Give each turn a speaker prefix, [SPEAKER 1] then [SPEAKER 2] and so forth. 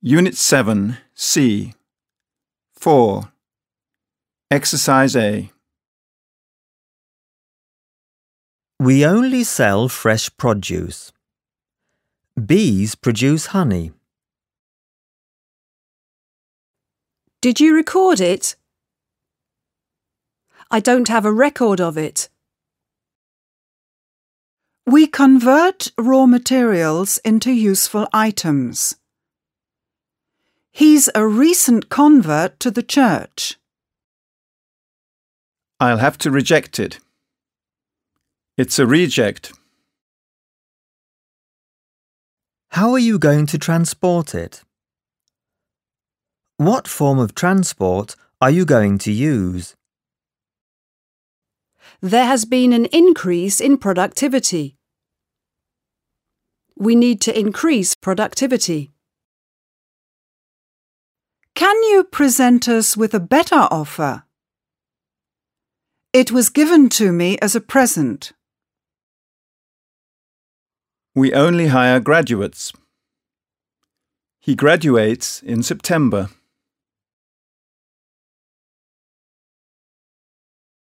[SPEAKER 1] Unit 7, C. 4. Exercise A.
[SPEAKER 2] We only sell fresh produce. Bees produce honey.
[SPEAKER 3] Did you record it? I don't have a record of it.
[SPEAKER 4] We convert raw materials into useful items. He's a recent convert to the church.
[SPEAKER 1] I'll have to reject it. It's a reject.
[SPEAKER 2] How are you going to transport it? What form of transport are you going to use?
[SPEAKER 3] There has been an increase in productivity. We need to increase productivity.
[SPEAKER 4] Can you present us with a better offer? It was given to me as a present.
[SPEAKER 1] We only hire graduates. He graduates in September.